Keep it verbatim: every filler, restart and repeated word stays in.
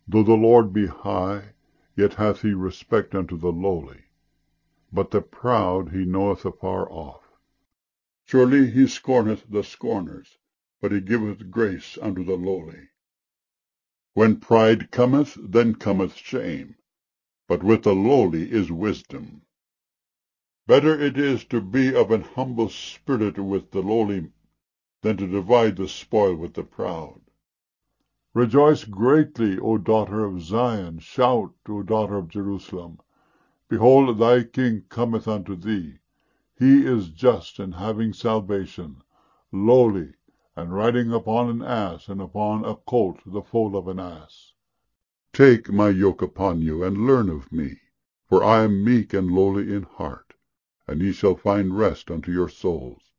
Though the Lord be high, yet hath he respect unto the lowly, but the proud he knoweth afar off. Surely he scorneth the scorners, but he giveth grace unto the lowly. When pride cometh, then cometh shame, but with the lowly is wisdom. Better it is to be of an humble spirit with the lowly, than to divide the spoil with the proud. Rejoice greatly, O daughter of Zion. Shout, O daughter of Jerusalem. Behold, thy king cometh unto thee. He is just, and having salvation, lowly, and riding upon an ass, and upon a colt, the foal of an ass. Take my yoke upon you, and learn of me, for I am meek and lowly in heart, and ye shall find rest unto your souls.